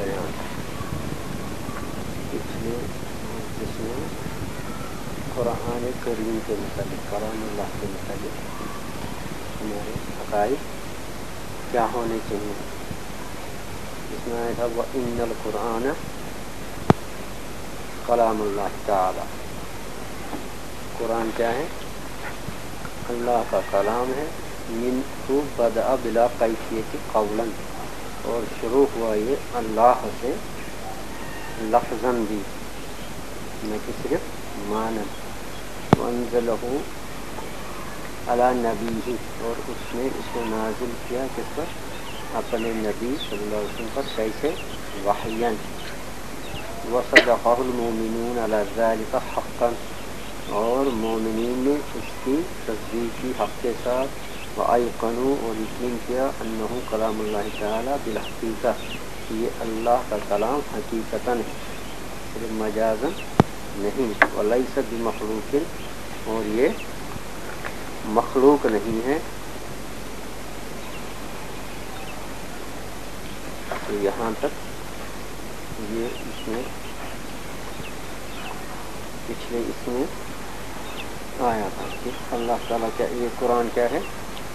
بیان پچھلے جس میں قرآن کریم کے متعلق کلام اللہ کے متعلق ہمارے عقائد کیا ہونے چاہیے. اس میں آیا تھا وَإِنَّ الْقُرْآنَ کلام اللہ تعالی. قرآن کیا ہے؟ اللہ کا کلام ہے. منہ بدأ بلا کیفیت قولا، اور شروع ہوا یہ اللہ سے لفظاً بھی نہ کہ صرف معنی. وانزلہ علی نبیہ، اور اس نے اس کو نازل کیا کس پر؟ اپنے نبی صلی اللہ علیہ وسلم پر. کیسے؟ وحیاً. وصدقہ المؤمنون علی ذلک حقا، اور مومنین نے اس کی تصدیق کی حق کے ساتھ. وایقنوا، اور یقین کیا انہ کلام اللہ تعالی بالحقیقہ، یہ اللہ کا کلام حقیقتاً ہے، صرف مجازاً نہیں. ولیس بمخلوق، اور یہ مخلوق نہیں ہے. تو یہاں تک یہ اس میں پچھلے اس میں آیا تھا کہ اللہ تعالیٰ کیا، یہ قرآن کیا ہے؟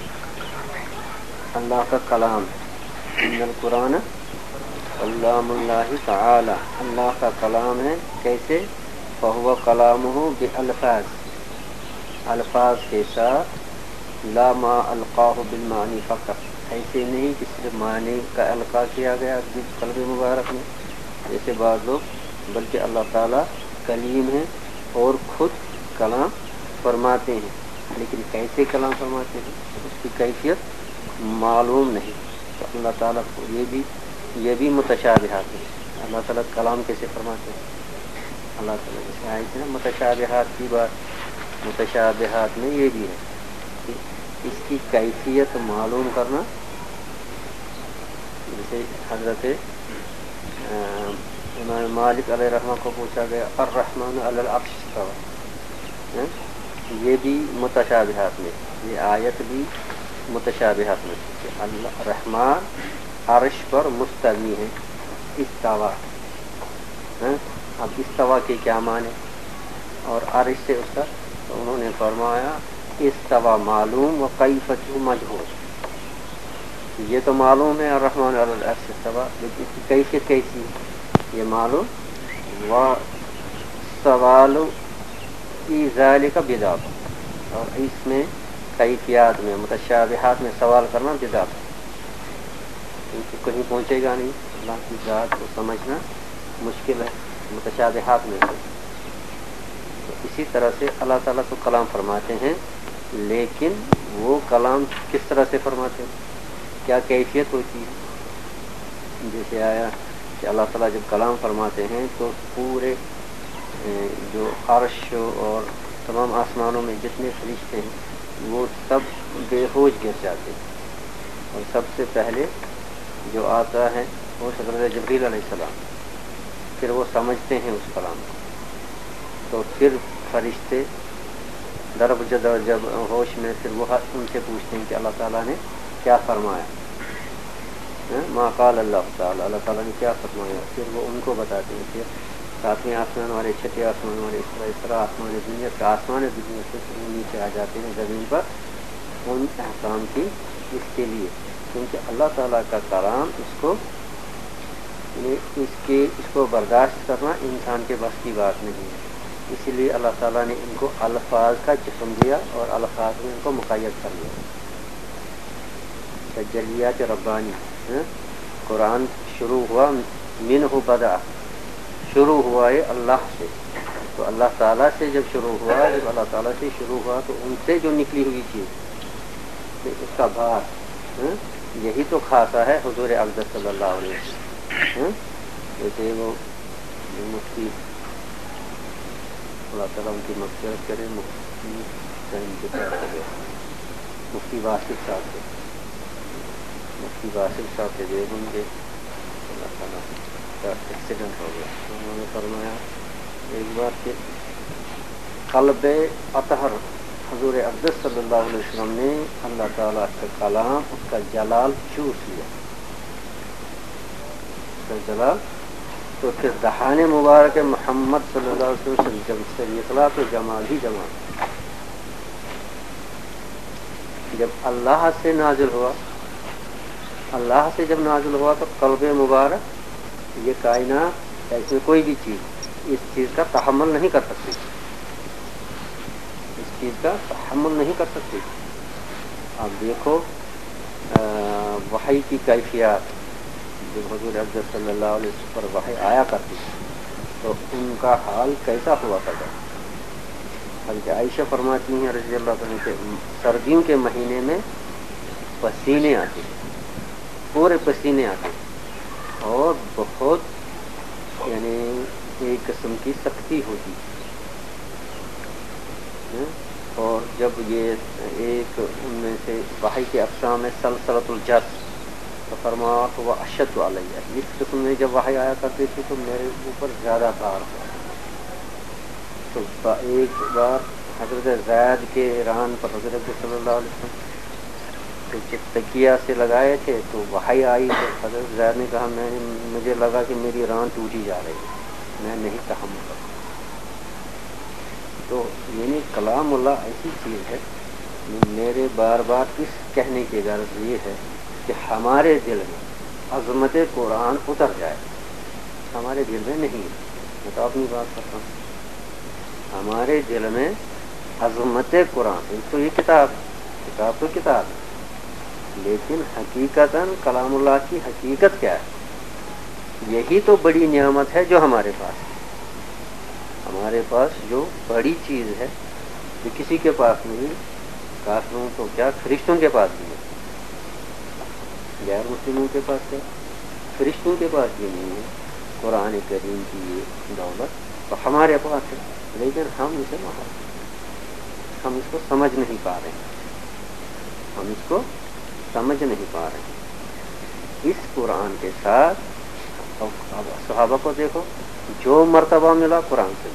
اللہ کا کلام. ان القرآن کلام اللہ تعالی، اللہ کا کلام ہے. کیسے؟ فہو کلامہ بالفاظ، الفاظ کے ساتھ. لا ما القاہ بالمعنی فقط، ایسے نہیں کہ صرف معنی کا القاء کیا گیا قلب مبارک میں جیسے بعض لوگ، بلکہ اللہ تعالیٰ کلیم ہے اور خود کلام فرماتے ہیں. لیکن کیسے کلام فرماتے ہیں اس کی کیفیت معلوم نہیں. تو اللہ تعالیٰ کو یہ بھی متشابہات ہیں. اللہ تعالیٰ کلام کیسے فرماتے ہیں؟ اللہ تعالیٰ جیسے آئی تھی نا متشابہات کی بات، متشابہات میں یہ بھی ہے کہ اس کی کیفیت معلوم کرنا. جیسے حضرت امام مالک علیہ رحمہ کو پوچھا گیا الرحمن علی العرش استوى، یہ بھی متشابہات میں، یہ آیت بھی متشابہات میں کہ اللہ رحمان عرش پر مستوی ہے. استوا، اب استوا کے کیا معنی اور عرش سے اس کا؟ تو انہوں نے فرمایا استوا معلوم و کیفیت مجہول. یہ تو معلوم ہے الرحمن علی العرش استوى، لیکن اس کی کیفیت کیسی یہ معلوم. و سوال کی ذالک بدعت، اور اس میں کیفیات میں متشابہات میں سوال کرنا بدعت، کیونکہ کہیں پہنچے گا نہیں. اللہ کی ذات کو سمجھنا مشکل ہے متشابہات میں سے. تو اسی طرح سے اللہ تعالیٰ تو کلام فرماتے ہیں، لیکن وہ کلام کس طرح سے فرماتے ہیں، کیا کیفیت ہوتی ہے؟ جیسے آیا کہ اللہ تعالیٰ جب کلام فرماتے ہیں تو پورے جو عرش اور تمام آسمانوں میں جتنے فرشتے ہیں وہ سب بے ہوش گر جاتے ہیں. اور سب سے پہلے جو آتا ہے وہ حضرت جبریل علیہ السلام، پھر وہ سمجھتے ہیں اس کلام کو. تو پھر فرشتے درب جب ہوش میں، پھر وہ ان سے پوچھتے ہیں کہ اللہ تعالیٰ نے کیا فرمایا، ما قال اللہ تعالیٰ، اللہ تعالیٰ نے کیا فرمایا. پھر وہ ان کو بتاتے ہیں. پھر ساتویں آسمان والے، چھٹے آسمان والے، اس طرح آسمان دنیا سے، آسمان دنیا سے پھر وہ نیچے آ جاتے ہیں زمین پر ان احکام کی اس کے لیے، کیونکہ اللہ تعالیٰ کا کلام اس کو برداشت کرنا انسان کے بس کی بات نہیں ہے. اسی لیے اللہ تعالیٰ نے ان کو الفاظ کا جسم دیا اور الفاظ میں ان کو مقید کر لیا. تجلیات ربانی، قرآن شروع ہوا منہ بدأ، شروع ہوا ہے اللہ سے. تو اللہ تعالیٰ سے جب شروع ہوا، جب اللہ تعالیٰ سے شروع ہوا تو ان سے جو نکلی ہوئی چیز اس کا بھار، یہی تو خاصا ہے حضور اقدس صلی اللہ علیہ وسلم. جیسے وہ مفتی، اللہ تعالیٰ ان کی مغفرت کرے، مفتی واسف صاحب سے، مفتی واسف صاحب سے دیوبند کے، اللہ تعالیٰ کا ایکسیڈنٹ ہو گیا. انہوں نے فرمایا ایک بار کہ قلب اطہر حضور اقدس صلی اللہ علیہ وسلم نے اللہ تعالیٰ کا کلام، اس کا جلال چوس لیا. जलाल, तो फिर दहाने मुबारक मोहम्मद सल्लल्लाहु अलैहि वसल्लम जब से निकला तो जमाल ही जमाल। जब अल्लाह से नाजिल हुआ, अल्लाह से जब नाजिल हुआ तो कल्ब मुबारक, ये कायनात इसमें कोई भी चीज़ इस चीज़ का तहम्मुल नहीं कर सकती, इस चीज़ का तहम्मुल नहीं कर सकती। आप देखो वही की कैफियत, जब हुज़ूर अक़दस सल्लल्लाहु अलैहि वसल्लम पर वही आया करती तो उनका हाल कैसा हुआ करता। हज़रत आयशा फरमाती हैं रज़ी अल्लाह तआला के सर्दियों के महीने में पसीने आते, पूरे पसीने आते और बहुत यानी एक किस्म की सख्ती होती है। और जब ये एक उनमें से वही के अक़साम में सलसलतुल जर्स, तो फरमाया तो वह अशद अलैया, इस किस्म में जब वही आया करती थी तो मेरे ऊपर ज़्यादा तार हुआ। तो एक बार हज़रत ज़ैद के रान पर हज़रत सल्लल्लाहु अलैहि वसल्लम तो तकिया से लगाए थे, तो वही आई तो हज़रत ज़ैद ने कहा मुझे लगा कि मेरी रान टूटी जा रही है, मैं नहीं तहम्मुल कर। तो यानी कलामुल्लाह ऐसी चीज़ है, मेरे बार बार इस कहने की गर्ज ये है कि हमारे दिल में अज़मत कुरान उतर जाए, हमारे दिल में नहीं है। मैं तो अपनी बात करता हूँ, हमारे दिल में अज़मत कुरान, तो ये किताब तो किताब है, लेकिन हकीकतन कलामुल्लाह की हकीकत क्या है? यही तो बड़ी नियामत है जो हमारे पास है। हमारे पास जो बड़ी चीज़ है जो किसी के पास नहीं, काफिरों तो क्या फरिश्तों के पास भी है, गैर मुस्लिमों के पास है, फरिश्तों के पास भी नहीं है कुरान करीम की ये दौलत, तो हमारे पास है, लेकिन हम इसे हम इसको समझ नहीं पा रहे हैं, हम इसको समझ नहीं पा रहे हैं। इस कुरान के साथ अब सहाबा को देखो, जो मर्तबा मिला कुरान से,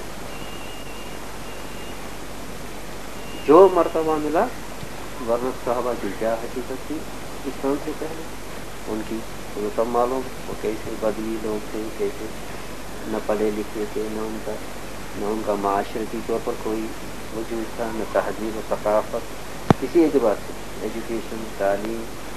जो मर्तबा मिला, वरना सहाबा की क्या हकीकत थी इस्लाम से पहले, उनकी तो सब मालूम, वो कैसे बदली लोग थे, कैसे न पढ़े लिखे थे, न उनका माशरती तौर पर कोई वजूद था, न तहजीब और सकाफत, किसी एतबार से एजुकेशन, तालीम,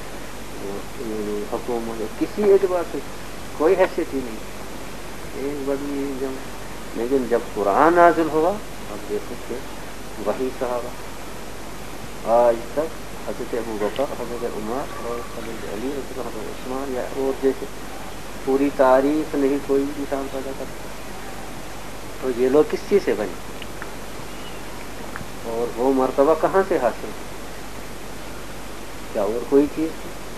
हुकूमत, किसी एतबार से कोई हैसियत ही नहीं, एक बदली जब। लेकिन जब कुरान नाज़िल हुआ, अब देखो कि वही सहाबा आज तक हज़रत अबू बकर, हज़रत उमर और हज़रत अली, हज़रत उस्मान या और जैसे पूरी तारीख नहीं कोई मिसाल पैदा करता। तो ये लोग किस चीज़ से बने और वो मर्तबा कहाँ से हासिल? क्या और कोई चीज़?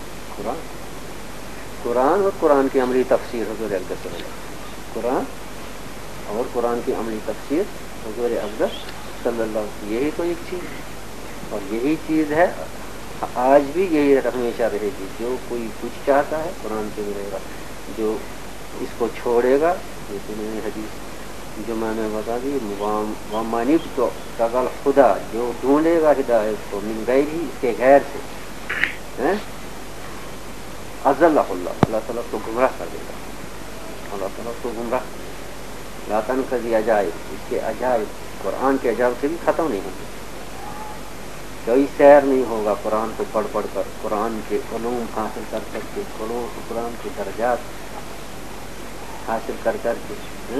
कुरान और कुरान की अमली तफसीर हुज़ूर अक़दस सल्लल्लाहु, कुरान और कुरान की अमली तफसीर हुज़ूर अक़दस सल्लल्लाहु, यही तो एक चीज़ है। और यही चीज़ है आज भी, यही हमेशा रहेगी। जो कोई कुछ चाहता है कुरान से मिलेगा, जो इसको छोड़ेगा, लेकिन हदीस जो मैंने बता दी, वामानिब तो तगल खुदा, जो ढूंढेगा हिदायत को मिन गैर ही, इसके गैर से हैं, अज़ल्लहुल्लाह, अल्लाह ताला को गुमराह कर देगा, अल्लाह ताला को गुमराह। लातन कज़ी अजाइब, इसके अजाइब कुरान के अजाइब से भी ख़त्म नहीं होंगे। कोई सैर नहीं होगा कुरान को पढ़ पढ़ कर, कुरान के उलूम हासिल कर करके, कुरान के दर्जात हासिल कर करके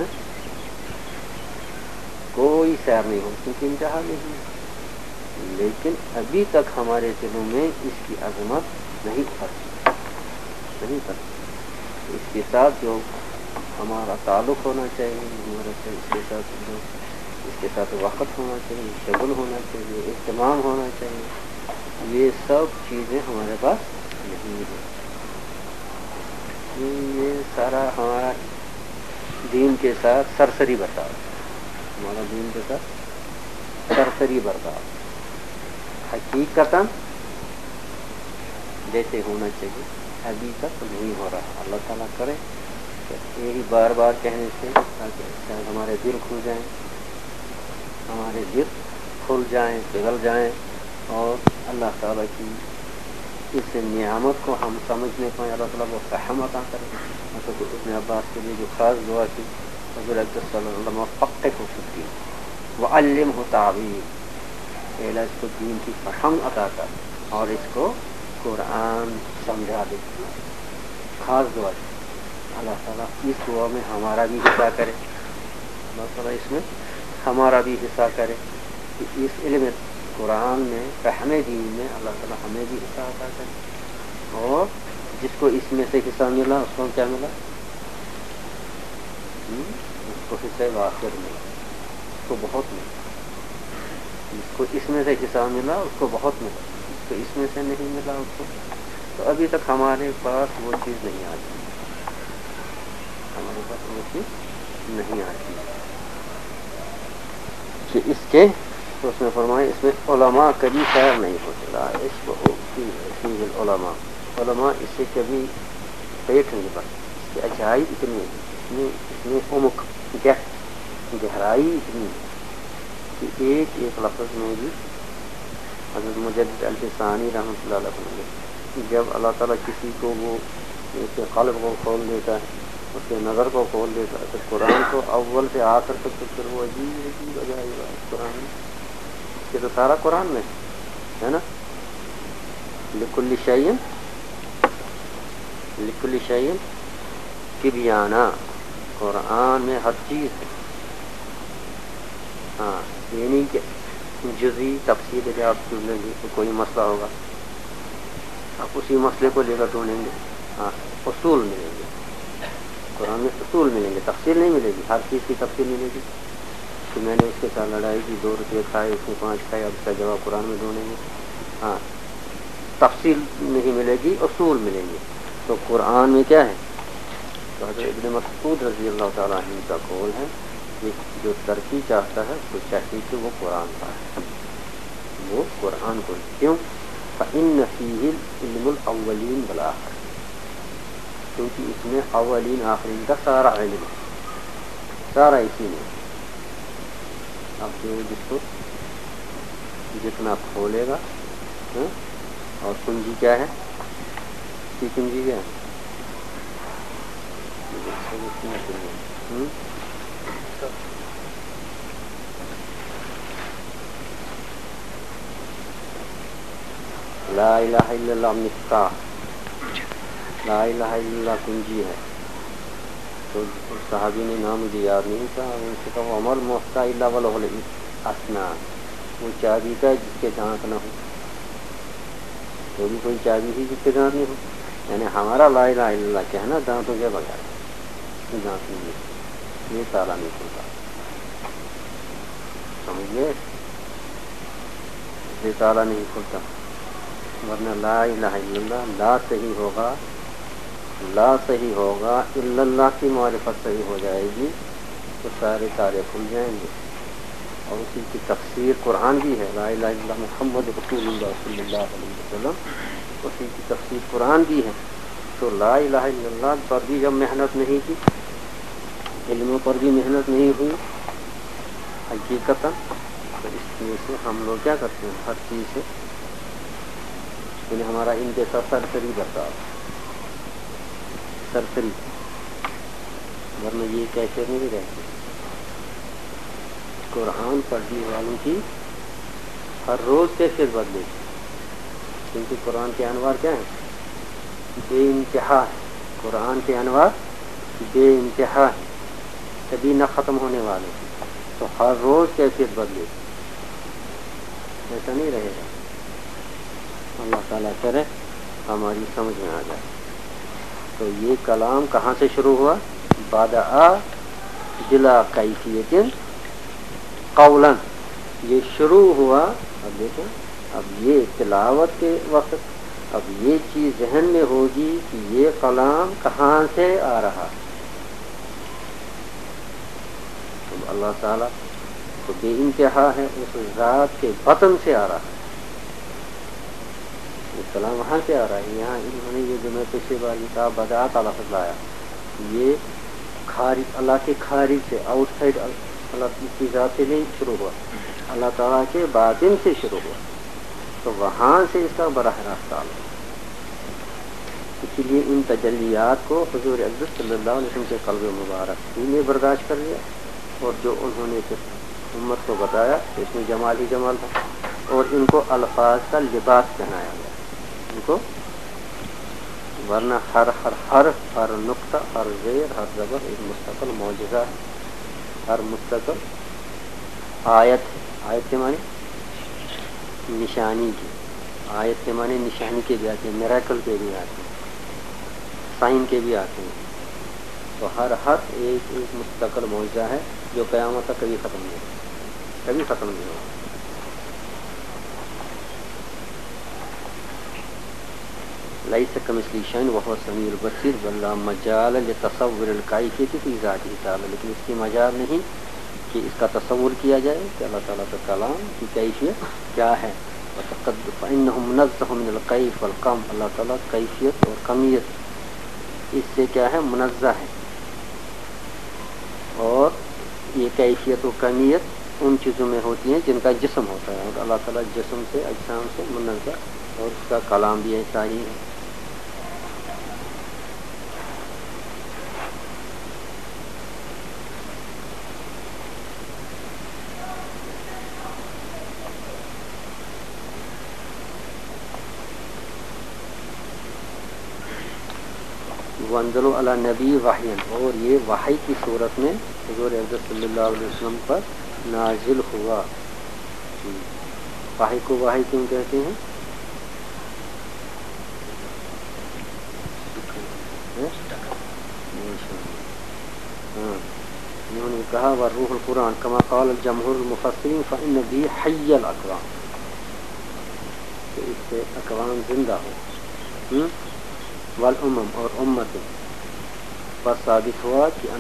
कोई सैर नहीं हो, क्योंकि इंतहा नहीं है। लेकिन अभी तक हमारे दिलों में इसकी अजमत नहीं उतरती। इसके साथ जो हमारा ताल्लुक़ होना चाहिए, इसके साथ वक़्त होना चाहिए, शगुल होना चाहिए, इह्तिमाम होना चाहिए, ये सब चीज़ें हमारे पास नहीं है। ये सारा हमारा दीन के साथ सरसरी बर्ताव, हमारा दीन के साथ सरसरी बर्ताव हकीकतन जैसे होना चाहिए अभी तक नहीं हो रहा। अल्लाह ताला करे यही बार बार कहने से, ताकि शायद हमारे दिल खुल जाएं, हमारे दिल खुल जाएं, पिघल जाएं और अल्लाह ताला की اس نعمت کو ہم سمجھنے پائیں، اللہ تعالیٰ وہ فہم عطا کرے. حضرت ابن عباس کے لیے جو خاص دعا کی حضور اکرم صلی اللہ علیہ وسلم فقہہ فی الدین وعلمہ تعویل، اے اس کو دین کی فہم عطا کر اور اس کو قرآن سمجھا دے. خاص دعا کی اللہ تعالیٰ اس دعا میں ہمارا بھی حصہ کرے، اللہ تعالیٰ اس میں ہمارا بھی حصہ کرے کہ اس علم قرآن میں فہم دین میں اللہ تعالیٰ ہمیں بھی حصہ عطا کرے، اور جس کو اس میں سے حصہ ملا اس کو کیا ملا؟ اس کو حصہ وافر ملا، اس کو بہت ملا. جس کو اس میں سے حصہ ملا اس کو بہت ملا، جس کو اس میں سے نہیں ملا اس کو تو ابھی تک ہمارے پاس وہ چیز نہیں آتی، ہمارے پاس وہ چیز نہیں آتی کہ اس کے تو اس میں فرمائے اس میں علماء کبھی خیر نہیں ہوتے. علماء اس سے کبھی پیٹ نہیں پڑتے. اس کے عجائب اتنی ہیں، اس میں عمق گہرائی اتنی ہے کہ ایک ایک لفظ میں بھی حضرت مجدد الفسانی رحمۃ اللہ علیہ جب اللہ تعالیٰ کسی کو وہ اس کے قلب کو کھول دیتا ہے، اس کے نظر کو کھول دیتا ہے، تو قرآن کو اول سے آخر تک تو پھر وہ عجیب عجائب قرآن میں یہ تو سارا قرآن میں ہے نا. لکل شیء تبیانا، قرآن میں ہر چیز ہے. ہاں یعنی کہ جزئی تفصیل ہے، آپ سن لیں گے تو کوئی مسئلہ ہوگا آپ اسی مسئلے کو لے کر ڈھونڈیں گے. ہاں اصول ملیں گے قرآن میں، اصول ملیں گے، تفصیل نہیں ملے گی. ہر چیز کی تفصیل ملے گی کہ میں نے اس کے ساتھ لڑائی کی، 2 روپے کھائے، اس نے 5 کھائے، اب اس کا جواب قرآن میں ڈھونڈیں گے. ہاں تفصیل نہیں ملے گی، اصول ملیں گے. تو قرآن میں کیا ہے؟ تو حضرت ابن مسعود رضی اللہ تعالیٰ عنہ کا قول ہے کہ جو ترقی چاہتا ہے تو چاہیے کہ وہ قرآن پڑھے، وہ قرآن کو. کیوں؟ فإن فیہ علم الاولین والآخرین، کیونکہ اس میں اولین آخرین کا سارا علم ہے، سارا اسی میں. اب جو جس کو جتنا کھولے گا اور کنجی کیا ہے؟ کی کنجی کیا ہے؟ لا الہ الا اللہ مفتاح، لا الہ الا اللہ کنجی ہے. تو صحابی نے نام مجھے یاد نہیں تھا، ان سے کہا عمر مفتاح الا وله الاسنان، وہ چابی کا جس کے دانت نہ ہو. وہ بھی کوئی چابی ہی جس کے دانت نہیں ہو، یعنی ہمارا لا الہ الا اللہ کہنا دانتوں کے بغیر، دانت نہیں، یہ تالا نہیں کھلتا. سمجھے؟ یہ تالا نہیں کھلتا، ورنہ لا الہ الا اللہ لا صحیح ہوگا، لا صحیح ہوگا، الا اللہ کی معرفت صحیح ہو جائے گی تو سارے تالے کھل جائیں گے. اور اسی کی تفسیر قرآن بھی ہے، لا الہ الا اللہ محمد رسول اللہ صلی اللہ علیہ وسلم، اسی کی تفسیر قرآن بھی ہے. تو لا الہ الا اللہ پر بھی جب محنت نہیں کی، علموں پر بھی محنت نہیں ہوئی حقیقتاً، تو اس میں سے ہم لوگ کیا کرتے ہیں؟ ہر چیز سے یعنی ہمارا ان کے ساتھ سرسری برتاؤ، سرسری، ورنہ یہ کیسے نہیں رہتے. قرآن پڑھنے والوں کی ہر روز کیفیت بدلے، کیونکہ قرآن کے انوار کیا ہیں؟ بے انتہا ہے. قرآن کے انوار بے انتہا ہے، کبھی نہ ختم ہونے والے. تو ہر روز کیفیت بدلے، ایسا نہیں رہے گا. اللہ تعالیٰ کرے ہماری سمجھ میں آ جائے. تو یہ کلام کہاں سے شروع ہوا؟ بدأ بلا کیفیت قولا، یہ شروع ہوا. اب دیکھیں، اب یہ تلاوت کے وقت اب یہ چیز ذہن میں ہوگی کہ یہ کلام کہاں سے آ رہا. تو اللہ تعالیٰ تو بے انتہا ہے، اس ذات کے بطن سے آ رہا ہے. کلام وہاں سے آ رہا ہے. یہاں انہوں نے یہ جو میں پچھلی بار یہ کہا بدعا کا لفظ لایا، یہ خارج اللہ کے خارج سے، آؤٹ سائڈ اللہ کی ذات سے نہیں شروع ہوا، اللہ تعالیٰ کے باطن سے شروع ہوا. تو وہاں سے اس کا براہ راست تعلق. اسی لیے ان تجلیات کو حضور اقدس صلی اللہ علیہ وسلم کے قلب مبارک ہی نے برداشت کر لیا، اور جو انہوں نے پھر امت کو بتایا کہ اس میں جمال ہی جمال تھا، اور ان کو الفاظ کا لباس پہنایا گیا ان کو، ورنہ ہر حرف، ہر نقطہ، ہر زیر، ہر زبر ایک مستقل معجزہ ہے، ہر مستقل آیت ہے۔ آیت کے معنی نشانی کی، آیت کے معنی نشانی کے بھی آتے ہیں، میریکل کے بھی آتے ہیں، سائن کے بھی آتے ہیں، تو ہر حرف ایک ایک مستقل معجزہ ہے جو قیامت تک کبھی ختم نہیں ہوگا، کبھی ختم نہیں ہوگا۔ لیس کمثلہ شیء وہو السمیع البصیر بل لا مجال لتصور الکیفیۃ فی ذاتہ تعالی، لیکن اس کی مجال نہیں کہ اس کا تصور کیا جائے کہ اللہ تعالیٰ کا کلام کی کیفیت کیا ہے۔ فإنہ منزہ من الکیف والکم، اللہ تعالیٰ کیفیت اور کمیت اس سے کیا ہے، منزہ ہے، اور یہ کیفیت و کمیت ان چیزوں میں ہوتی ہیں جن کا جسم ہوتا ہے، اور اللہ تعالیٰ جسم سے، اجسام سے منزہ، اور اس کا کلام بھی ایسا ہی ہے۔ وانزلوا علی نبی وحی، اور یہ وحی کی صورت میں حضور اقدس صلی اللہ علیہ وسلم پر نازل ہوا۔ وحی کو وحی کیوں کہتے ہیں؟ انہوں نے کہا وروح القرآن کما قال الجمہور المفسرین فإن بھی حی الاقوام، کہ اس سے اقوام زندہ ہو، والامم، اور امت پر ثابت ہوا کہ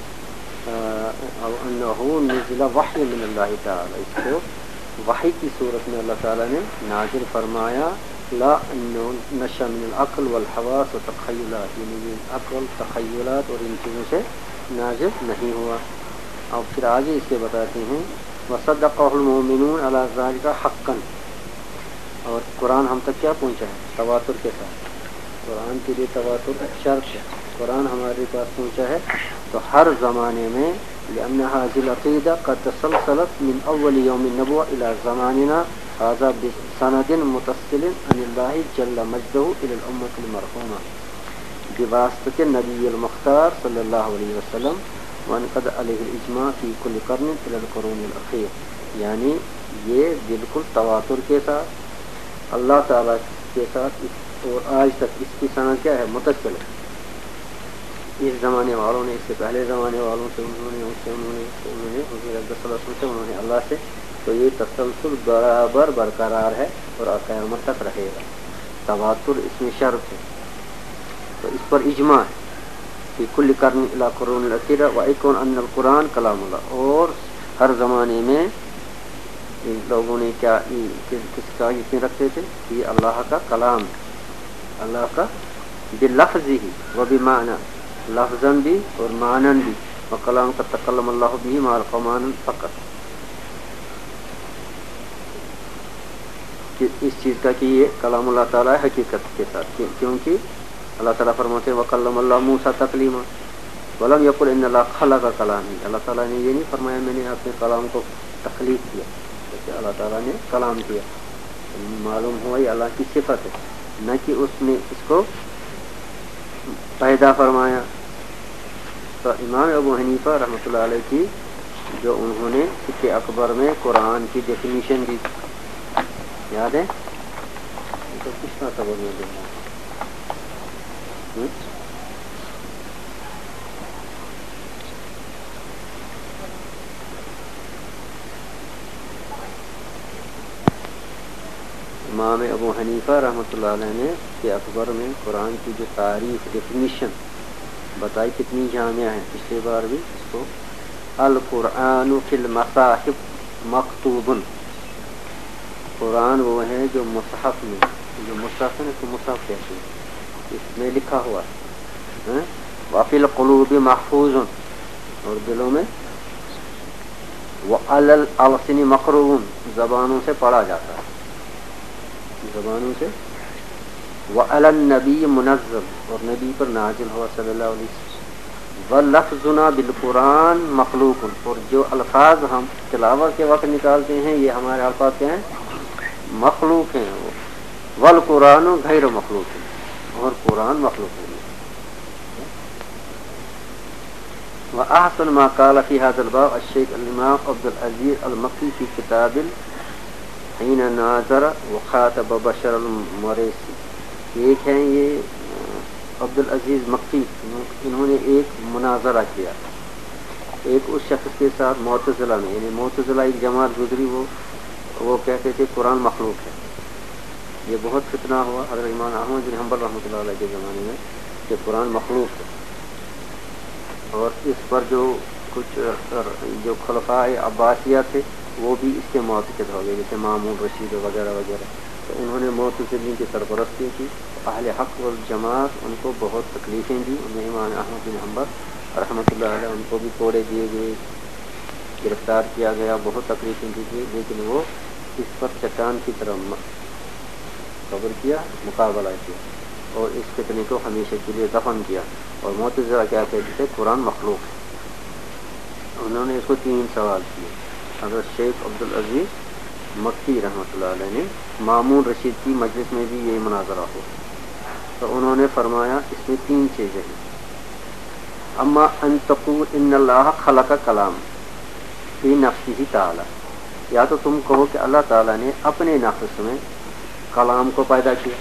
انہو نزل وحی من اللہ تعالی، اس کو وحی کی صورت میں اللہ تعالیٰ نے نازل فرمایا، لا انہو نشا من العقل والحواس والتخیلات، یعنی یہ عقل، تخیلات اور ان چیزوں سے نازل نہیں ہوا۔ اور پھر آگے اس کے بتاتے ہیں وصدقہ المؤمنون علی ذلک حقا، اور قرآن ہم تک کیا پہنچا ہے؟ تواتر کے ساتھ، قرآن کے لیے تواتر شرط ہے، قرآن ہمارے پاس پہنچا ہے تو ہر زمانے میں، لأن هذه العقیدہ قد تسلسلت من اول یوم النبوہ الى زماننا هذا بسند متصل عن اللہ جل مجدہ الى الامة المرحومہ بواسطۃ النبی المختار صلی اللہ علیہ وسلم، وانقض علیہ الاجماع فی کل قرن الى القرون الاخیر، یعنی یہ بالکل تواتر کے ساتھ اللہ تعالیٰ کے ساتھ اور آج تک اس کی سند کیا ہے، متصل ہے۔ اس زمانے والوں نے، اس سے پہلے زمانے والوں سے، انہوں نے حضور اقدس صلی اللہ علیہ وسلم سے، انہوں نے اللہ سے، تو یہ تسلسل برابر برقرار ہے اور قیامت تک رہے گا۔ تواتر اس میں شرط ہے، تو اس پر اجماع ہے کہ کل قرن الی قرون الاخیرہ وایکون ان القرآن کلام اللہ، اور ہر زمانے میں ان لوگوں نے کیا، کس کا یقین رکھتے تھے کہ یہ اللہ کا کلام ہے، اللہ کا بلفظ ہی و بمعنی، لفظاً بھی اور معناً بھی، وکلام کا تکلم اللہ بھی مع القمان فقط، کہ اس چیز کا کہ یہ کلام اللہ تعالیٰ حقیقت کے ساتھ، کیونکہ اللہ تعالیٰ فرماتے ہیں وکلم اللہ موسیٰ تکلیما ولم یقل ان اللہ خلق کلامی، اللہ تعالیٰ نے یہ نہیں فرمایا میں نے اپنے کلام کو تخلیق کیا، کہ اللہ تعالیٰ نے کلام کیا، معلوم ہوا یہ اللہ کی صفت ہے، نہ کہ اس نے اس کو پیدا فرمایا۔ تو امام ابو حنیفہ رحمۃ اللہ علیہ کی جو انہوں نے فقہ اکبر میں قرآن کی ڈیفینیشن دی، یاد ہے؟ تو کس طرح سبق میں دینا امام ابو حنیفہ رحمۃ اللہ علیہ نے کہ اکبر میں قرآن کی جو تعریف، ڈیفینیشن بتائی، کتنی جامع ہے، پچھلی بار بھی اس کو، القرآن فی المصاحف مکتوب، قرآن وہ ہے جو مصحف میں، جو مصحف ہے نا، تو مصحف کہتے ہیں، اس میں لکھا ہوا ہے، وفی القلوب محفوظ، اور دلوں میں، وعلی الالسن مقروء، زبانوں سے پڑھا جاتا ہے، زبانوں سے وعلی النبی منزل، اور نبی پر نازل ہوا صلی اللہ علیہ وسلم، ولفظنا بالقرآن مخلوق، اور جو الفاظ ہم تلاوت کے وقت نکالتے ہیں یہ ہمارے الفاظ کیا ہیں؟ مخلوق ہیں. والقرآن غیر مخلوق ہے، اور قرآن مخلوق ہے. وأحسن ما قال في هذا الباب الشيخ الإمام عبد العزيز المكي في كتاب حين ناظر وخاطب بشر المریسی. ایک ہے یہ عبد العزیز مکی، انہوں نے ایک مناظرہ کیا ایک اس شخص کے ساتھ معتزلہ میں، یعنی معتزلہ ایک جماعت گزری، وہ کہتے تھے قرآن مخلوق ہے. یہ بہت فتنہ ہوا حضرت امام احمد بن حنبل رحمۃ اللہ علیہ کے زمانے میں کہ قرآن مخلوق ہے. اور اس پر جو کچھ جو خلفاء عباسیہ تھے وہ بھی اس کے معتقد ہو گئے، جیسے مامون رشید وغیرہ وغیرہ. تو انہوں نے معتزلین کی سرپرستی کی. اہل حق والجماعت ان کو بہت تکلیفیں دی. انہیں امام احمد بن حنبل رحمۃ اللہ علیہ ان کو بھی کوڑے دیے گئے، گرفتار کیا گیا، بہت تکلیفیں دی گئی، لیکن وہ اس پر چٹان کی طرح قبر کیا، مقابلہ کیا، اور اس فتنے کو ہمیشہ کے لیے دفن کیا. اور معتزلہ کیا کہتے تھے؟ قرآن مخلوق ہے. انہوں نے اس کو 3 سوال کیے. حضرت شیخ عبد العزیز مکی رحمۃ اللہ علیہ نے مامون رشید کی مجلس میں بھی یہ مناظرہ ہو، تو انہوں نے فرمایا اس میں 3 چیزیں ہیں. اما ان تقول ان اللہ خلق کلام فی نفسہ تعالی، یا تو تم کہو کہ اللہ تعالیٰ نے اپنے نفس میں کلام کو پیدا کیا،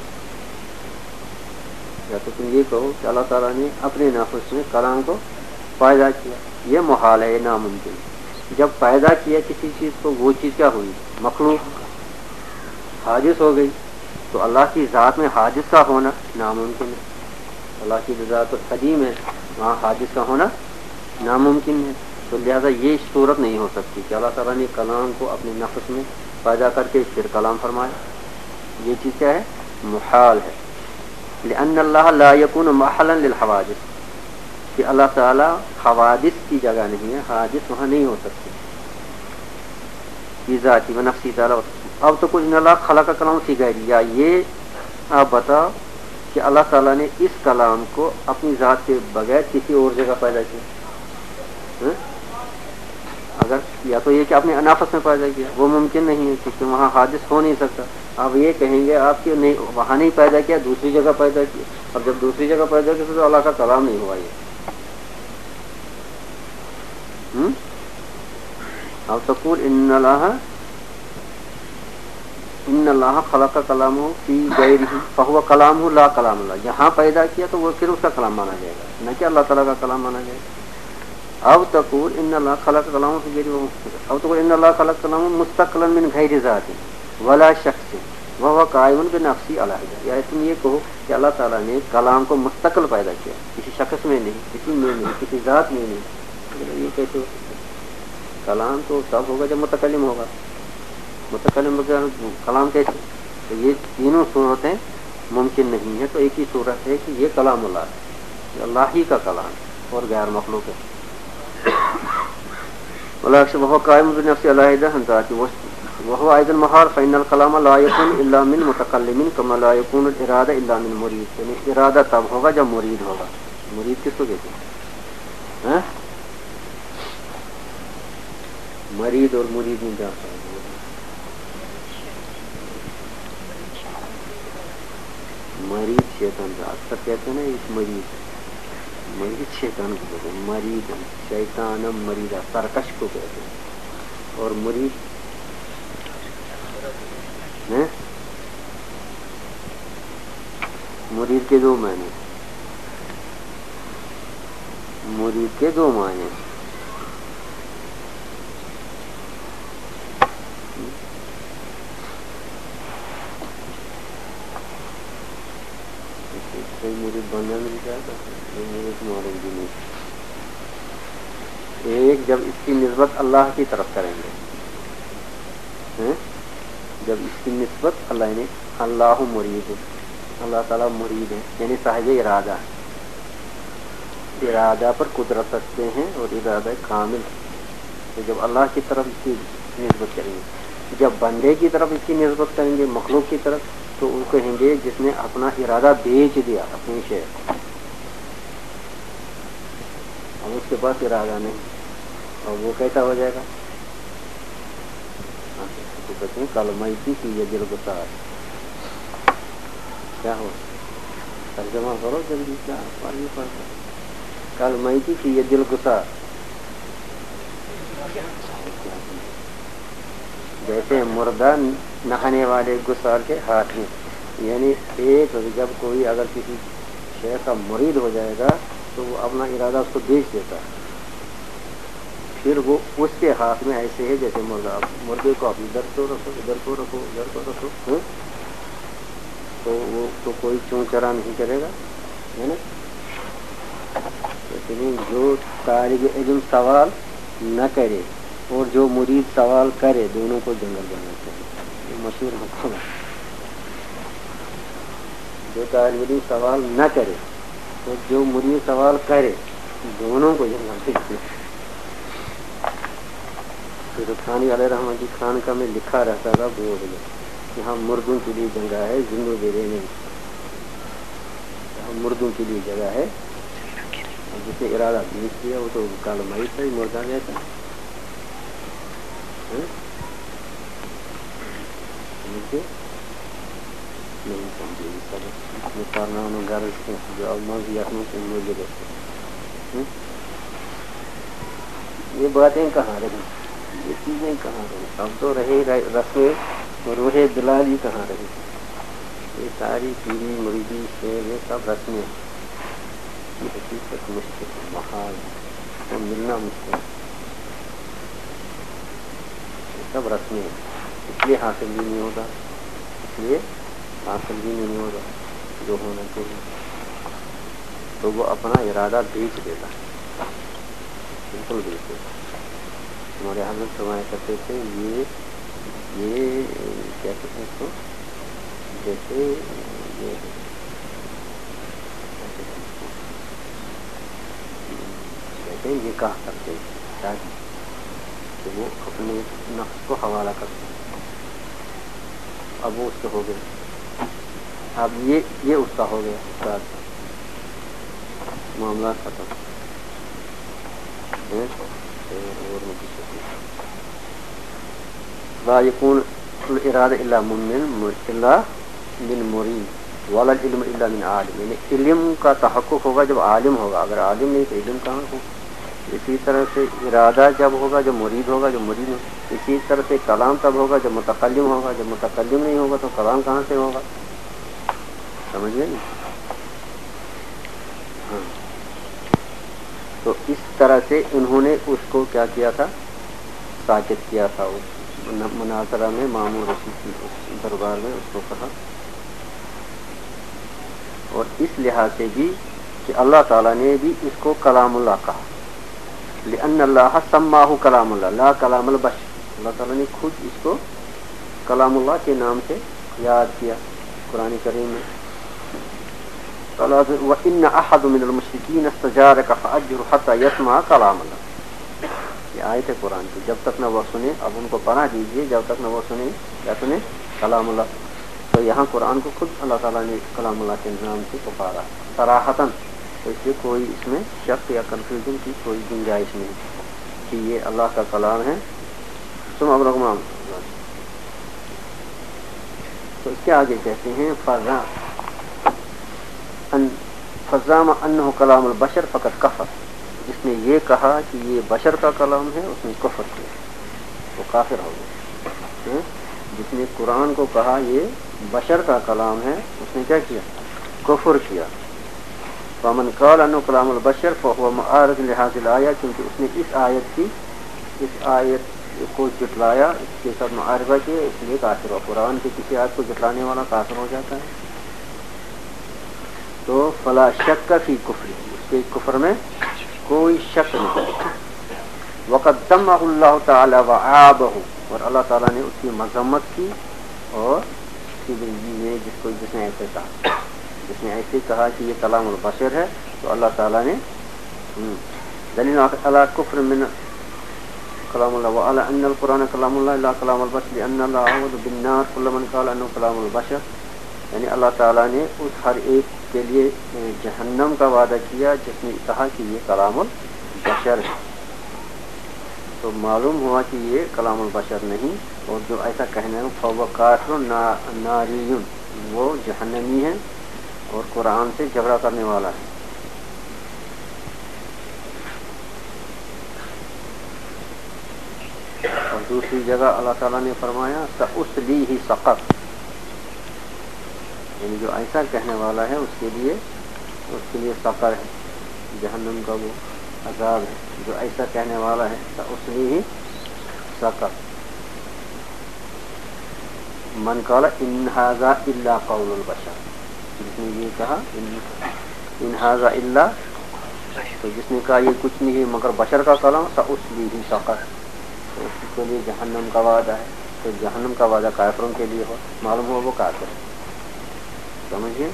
یا تو تم یہ کہو کہ اللہ تعالیٰ نے اپنے نفس میں کلام کو پیدا کیا. یہ محال ہے، ناممکن. جب پیدا کیا کسی چیز کو، وہ چیز کیا ہوئی؟ مخلوق، حادث ہو گئی. تو اللہ کی ذات میں حادث کا ہونا ناممکن ہے. اللہ کی ذات قدیم ہے، وہاں حادث کا ہونا ناممکن ہے. تو لہذا یہ صورت نہیں ہو سکتی کہ اللہ تعالیٰ نے کلام کو اپنے نفس میں پیدا کر کے پھر کلام فرمایا. یہ چیز کیا ہے؟ محال ہے. لأن اللہ لا یکون محلا للحوادث، کہ اللہ تعالیٰ حوادث کی جگہ نہیں ہے، حادث وہاں نہیں ہو سکتے. فی ذاتی و نفسی تعالیٰ. اب تو کچھ ان اللہ خلق کا کلام فی غیری، یا یہ آپ بتاؤ کہ اللہ تعالیٰ نے اس کلام کو اپنی ذات کے بغیر کسی اور جگہ پیدا کیا. اگر یا تو یہ کہ اپنے نفس میں پیدا کیا، وہ ممکن نہیں ہے کیونکہ وہاں حادث ہو نہیں سکتا. اب یہ کہیں گے آپ کہ نہیں، وہاں نہیں پیدا کیا، دوسری جگہ پیدا کیا. اور جب دوسری جگہ پیدا کیا تو اللہ کا کلام نہیں ہوا. یہ اب تقول ان اللہ خلق کلامہ فی غیرہ فہو کلامہ لا کلام اللہ. یہاں پیدا کیا تو وہ پھر اس کا کلام مانا جائے گا، نہ کہ اللہ تعالیٰ کا کلام مانا جائے گا. اب تقول ان اللہ خلق کلامہ فی غیرہ، اب تقول ان اللہ خلق کلامہ مستقلا من غیر ذات ولا شخص وهو قائم بنفسه علیہ. یا تم یہ کہو کہ اللہ تعالیٰ نے کلام کو مستقل پیدا کیا، کسی شخص میں نہیں، کسی میں نہیں، کسی ذات میں نہیں. یہ کیسے ہو سکتا؟ کلام تو تب ہوگا جب متکلم ہوگا. متکلم بغیر کلام کیسے؟ تو یہ تینوں صورتیں ممکن نہیں ہے. تو ایک ہی صورت ہے کہ یہ کلام اللہ ہے، یہ اللہ ہی کا کلام اور غیر مخلوق ہے. وهو قائم بنفسه علیہ عن ذاته وهو أيضا محال فإن الكلام لا يكون إلا من متكلم كما لا يكون الإرادة إلا من مريد. یعنی ارادہ تب ہوگا جب مرید ہوگا. مرید کس کو کہتے ہیں؟ مرید اور مرید میں کیا فرق ہے؟ مرید شیطان کا اکثر کہتے ہیں نا، اس مرید شیطان کو کہتے ہیں. مرید شیطان مریدہ سرکش کو کہتے ہیں. اور مرید مرید کے 2 معنی، مرید کے 2 معنی. مرید بننے میں کیا مرید نہیں. ایک جب اس کی نسبت اللہ کی طرف کریں گے، جب اس کی نسبت اللہ نے اللہ مرید، اللہ تعالیٰ مرید ہے، یعنی صاحب ارادہ، ارادہ پر قدرت رکھتے ہیں اور ارادہ کامل. تو جب اللہ کی طرف اس کی نسبت کریں گے، جب بندے کی طرف اس کی نسبت کریں گے، مخلوق کی طرف، تو وہ کہیں گے جس نے اپنا ارادہ بیچ دیا اپنی شے، اب اس کے پاس ارادہ نہیں، اور وہ کیسا ہو جائے گا؟ تو کہتے ہیں کلمائتی کی یہ دل گسار، کیا ہو ترجمہ کرو جلدی، کیا پڑھ پڑتا کلمائتی کی یہ دل گسار، جیسے مردہ نہانے والے گسار کے ہاتھ میں، یعنی ایک جب کوئی اگر کسی شیخ کا مرید ہو جائے گا تو وہ اپنا ارادہ اس کو بیچ دیتا ہے، پھر وہ اس کے ہاتھ میں ایسے ہے جیسے مردے کو آپ ادھر کو رکھو ادھر کو رکھو ادھر کو رکھو، تو وہ تو کوئی چون چرا نہیں کرے گا، ہے نا؟ لیکن جو طالب علم سوال نہ کرے اور جو مرید سوال کرے دونوں کو جنگل بننا چاہیے، یہ مشہور حکم ہے۔ جو طالب علم سوال نہ کرے اور جو مرید سوال کرے دونوں کو جنگل بننا چاہیے۔ پھر خانی علیہ رحمۃ کی خان کا میں لکھا رہتا تھا بورڈ میں، یہاں مردوں کے لیے جگہ ہے، زندوں کے لیے نہیں، یہاں مردوں کے لیے جگہ ہے، جس نے ارادہ بیچ دیا وہ تو کالمائی تھا، مردہ گیا تھا، نہیں سمجھے سب کارنامہ غرض جو الماض یخنوں سے مجھے دیکھتے، یہ باتیں کہاں رہی، یہ چیزیں کہاں رہی، اب تو رہے رسم روح دلالی کہاں رہی، یہ ساری پیری مریدی سے یہ سب رسمیں، یہ حقیقت مشکل ہے، محال اور ملنا مشکل، یہ سب رسمیں ہیں، اس لیے حاصل بھی نہیں ہوتا، اس لیے حاصل بھی نہیں ہوگا جو ہونا چاہیے، تو وہ اپنا ارادہ بیچ دیتا، بالکل بیچ دیتا۔ ہمارے حضرت فرمایا کرتے تھے یہ کیا کہتے ہیں اس کو، جیسے یہ کہتے ہیں یہ کہا کرتے ہیں کہ وہ اپنے نفس کو حوالہ کرتے ہیں، اب وہ اس کے ہو گئے، اب یہ اس کا ہو گیا، استاد معاملات ختم، اور لا یکون الارادہ الا من مرید ولا العلم الا من عالم، یعنی علم کا تحقق ہوگا جب عالم ہوگا، اگر عالم نہیں تو علم کہاں ہو، اسی طرح سے ارادہ جب ہوگا جب مرید ہوگا، جب مرید ہوگا، اسی طرح سے کلام تب ہوگا جب متکلم ہوگا، جب متکلم نہیں ہوگا تو کلام کہاں سے ہوگا، سمجھ گئے نا؟ ہاں، تو اس طرح سے انہوں نے اس کو کیا کیا تھا، ساکت کیا تھا، مناظرہ میں مامون رشید کی دربار میں اس کو کہا، اور اس لحاظ سے بھی کہ اللہ تعالیٰ نے بھی اس کو کلام اللہ کہا، لأن اللہ سماہ کلام اللہ لا کلام البشر، اللہ تعالیٰ نے خود اس کو کلام اللہ کے نام سے یاد کیا قرآن کریم میں، وَإِنَّ أَحَدٌ مِّنَ الْمُشْرِكِينَ اسْتَجَارَكَ فَأَجِّرْهُ حَتَّى يَسْمَعَ کلام اللہ، یہ آیت ہے قرآن کی، جب تک نہ وہ سنے، اب ان کو پناہ دیجیے جب تک نہ وہ سنے کیا سنے کلام اللہ، تو یہاں قرآن کو خود اللہ تعالیٰ نے کلام اللہ کے نام سے پکارا صراحتاً، تو اس لیے کوئی اس میں شک یا کنفیوژن کی کوئی گنجائش نہیں کہ یہ اللہ کا کلام ہے۔ تم اب رقم تو اس کے آگے کہتے ہیں فزام انہ کلام البشر فقط کفر، جس نے یہ کہا کہ یہ بشر کا کلام ہے اس نے کفر کیا، وہ کافر ہو گیا، جس نے قرآن کو کہا یہ بشر کا کلام ہے اس نے کیا کیا، کفر کیا۔ فمن قال انہ کلام البشر فهو معارض لهذه الآیہ، کیونکہ اس نے اس آیت کو جٹلایا، اس کے ساتھ معارضہ کیا، اس لیے کافر ہوا، قرآن کی کسی آیت کو جٹلانے والا کافر ہو جاتا ہے، تو فلا شک فی کفر، اس کے کفر میں کوئی شک نہیں۔ وقد ذمہ اللہ تعالی وعابہ، اور اللہ تعالیٰ نے اس کی مذمت کی، اور جس نے ایسے کہا، جس نے ایسے کہا کہ یہ کلام البشر ہے، تو اللہ تعالیٰ نے دلیل علی کفر من کلام اللہ وعلی ان القرآن کلام اللہ لا کلام البشر لأن اللہ اعوذ بالنار کل من قال انه کلام البشر، یعنی اللہ تعالیٰ نے اس ہر ایک کے لیے جہنم کا وعدہ کیا جس نے کہا کہ یہ کلام البشر ہے، تو معلوم ہوا کہ یہ کلام البشر نہیں، اور جو ایسا کہنے ہے فهو کافر ناری، وہ جہنمی ہے اور قرآن سے جھگڑا کرنے والا ہے۔ اور دوسری جگہ اللہ تعالیٰ نے فرمایا سأصلیہ سقر، یعنی جو ایسا کہنے والا ہے اس کے لیے سقر ہے، جہنم کا وہ عذاب ہے، جو ایسا کہنے والا ہے سأصلیہ سقر۔ من قال ان ھذا الا قول البشر، جس نے یہ کہا ان ھذا الا، تو جس نے کہا یہ کچھ نہیں ہے مگر بشر کا کلام، سأصلیہ سقر، تو اس کے لیے جہنم کا وعدہ ہے، تو جہنم کا وعدہ کافروں کے لیے ہو، معلوم ہوا وہ کافر ہے، سمجھیے۔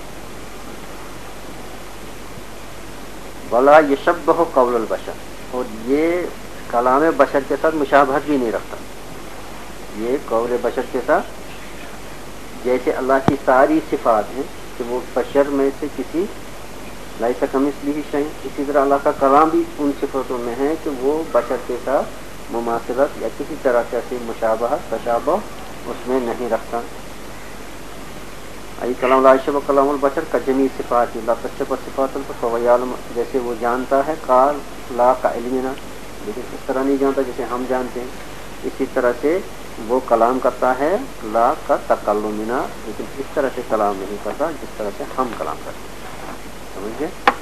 ولا یشبہ قول البشر، اور یہ کلام بشر کے ساتھ مشابہت بھی نہیں رکھتا، یہ قول بشر کے ساتھ جیسے اللہ کی ساری صفات ہیں کہ وہ بشر میں سے کسی لیس کمثلہ شیء، اسی طرح اللہ کا کلام بھی ان صفاتوں میں ہے کہ وہ بشر کے ساتھ مماثلت یا کسی طرح سے مشابہت تشابہ اس میں نہیں رکھتا۔ ای کلام لا یشبہ کلام البشر کجمیع صفات لا تشبہ صفات فهو یعلم، جیسے وہ جانتا ہے قال لا کا علمنا، لیکن اس طرح نہیں جانتا جیسے ہم جانتے ہیں، اسی طرح سے وہ کلام کرتا ہے لا کا تکلمنا، لیکن اس طرح سے کلام نہیں کرتا جس طرح سے ہم کلام کرتے ہیں، سمجھے۔